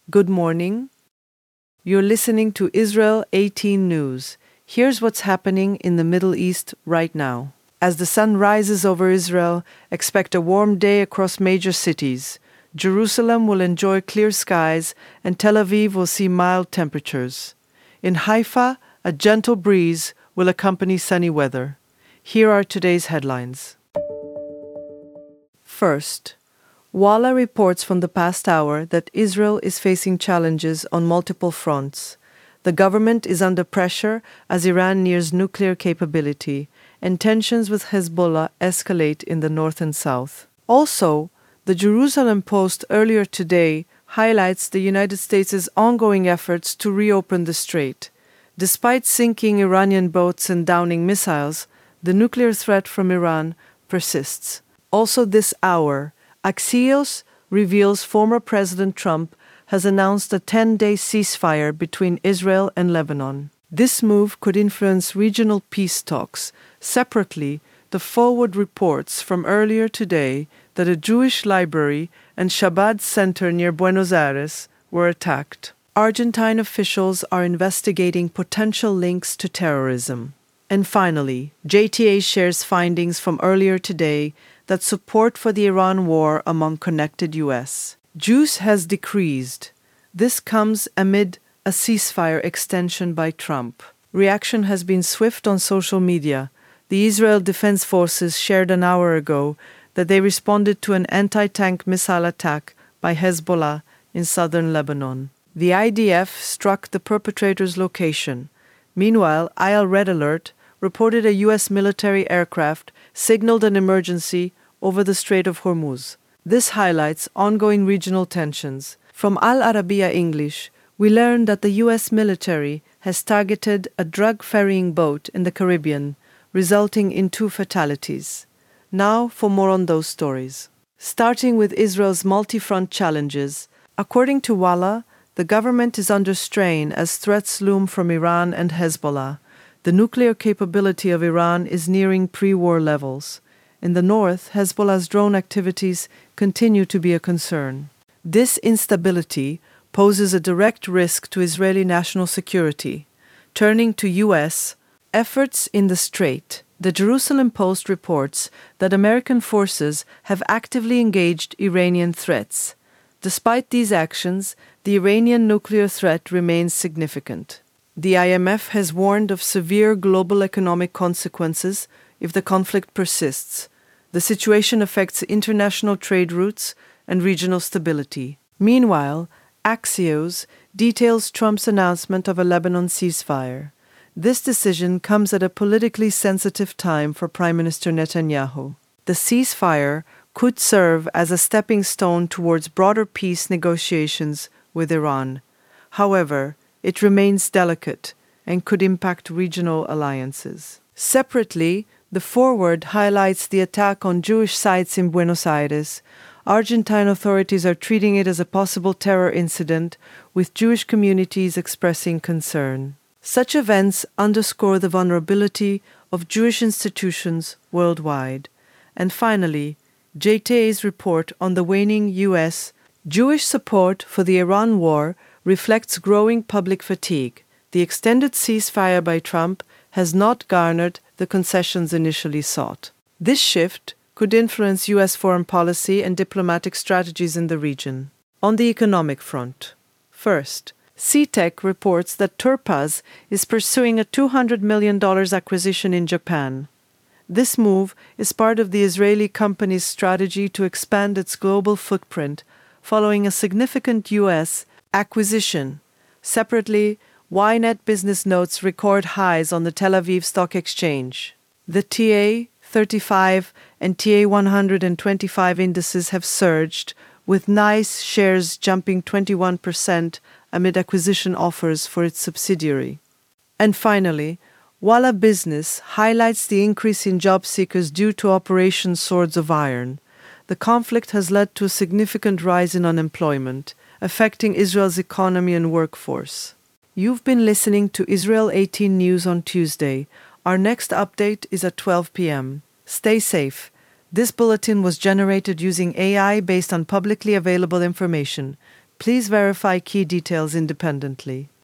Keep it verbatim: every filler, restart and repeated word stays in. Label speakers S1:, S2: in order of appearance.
S1: Good morning. You're listening to Israel eighteen News. Here's what's happening in the Middle East right now. As the sun rises over Israel, expect a warm day across major cities. Jerusalem will enjoy clear skies, and Tel Aviv will see mild temperatures. In Haifa, a gentle breeze will accompany sunny weather. Here are today's headlines. First, Walla reports from the past hour that Israel is facing challenges on multiple fronts. The government is under pressure as Iran nears nuclear capability, and tensions with Hezbollah escalate in the north and south. Also, the Jerusalem Post earlier today highlights the United States' ongoing efforts to reopen the strait. Despite sinking Iranian boats and downing missiles, the nuclear threat from Iran persists. Also this hour, Axios reveals former President Trump has announced a ten-day ceasefire between Israel and Lebanon. This move could influence regional peace talks. Separately, the Forward reports from earlier today that a Jewish library and Shabbat center near Buenos Aires were attacked. Argentine officials are investigating potential links to terrorism. And finally, J T A shares findings from earlier today that support for the Iran war among connected U S Jews has decreased. This comes amid a ceasefire extension by Trump. Reaction has been swift on social media. The Israel Defense Forces shared an hour ago that they responded to an anti-tank missile attack by Hezbollah in southern Lebanon. The I D F struck the perpetrator's location. Meanwhile, I L Red Alert reported a U S military aircraft signaled an emergency over the Strait of Hormuz. This highlights ongoing regional tensions. From Al Arabiya English, we learned that the U S military has targeted a drug-ferrying boat in the Caribbean, resulting in two fatalities. Now for more on those stories. Starting with Israel's multi-front challenges, according to Walla, the government is under strain as threats loom from Iran and Hezbollah. The nuclear capability of Iran is nearing pre-war levels. In the north, Hezbollah's drone activities continue to be a concern. This instability poses a direct risk to Israeli national security. Turning to U S efforts in the Strait, the Jerusalem Post reports that American forces have actively engaged Iranian threats. Despite these actions, the Iranian nuclear threat remains significant. The I M F has warned of severe global economic consequences if the conflict persists. The situation affects international trade routes and regional stability. Meanwhile, Axios details Trump's announcement of a Lebanon ceasefire. This decision comes at a politically sensitive time for Prime Minister Netanyahu. The ceasefire could serve as a stepping stone towards broader peace negotiations with Iran. However, it remains delicate and could impact regional alliances. Separately, the Forward highlights the attack on Jewish sites in Buenos Aires. Argentine authorities are treating it as a possible terror incident, with Jewish communities expressing concern. Such events underscore the vulnerability of Jewish institutions worldwide. And finally, J T A's report on the waning U S Jewish support for the Iran war reflects growing public fatigue. The extended ceasefire by Trump has not garnered the concessions initially sought. This shift could influence U S foreign policy and diplomatic strategies in the region. On the economic front, first, C TEC reports that Turpaz is pursuing a two hundred million dollars acquisition in Japan. This move is part of the Israeli company's strategy to expand its global footprint following a significant U S acquisition. Separately, Ynet business notes record highs on the Tel Aviv Stock Exchange. The T A thirty-five and T A one hundred twenty-five indices have surged, with NICE shares jumping twenty-one percent amid acquisition offers for its subsidiary. And finally, Walla Business highlights the increase in job seekers due to Operation Swords of Iron. The conflict has led to a significant rise in unemployment, affecting Israel's economy and workforce. You've been listening to Israel eighteen News on Tuesday. Our next update is at twelve p.m. Stay safe. This bulletin was generated using A I based on publicly available information. Please verify key details independently.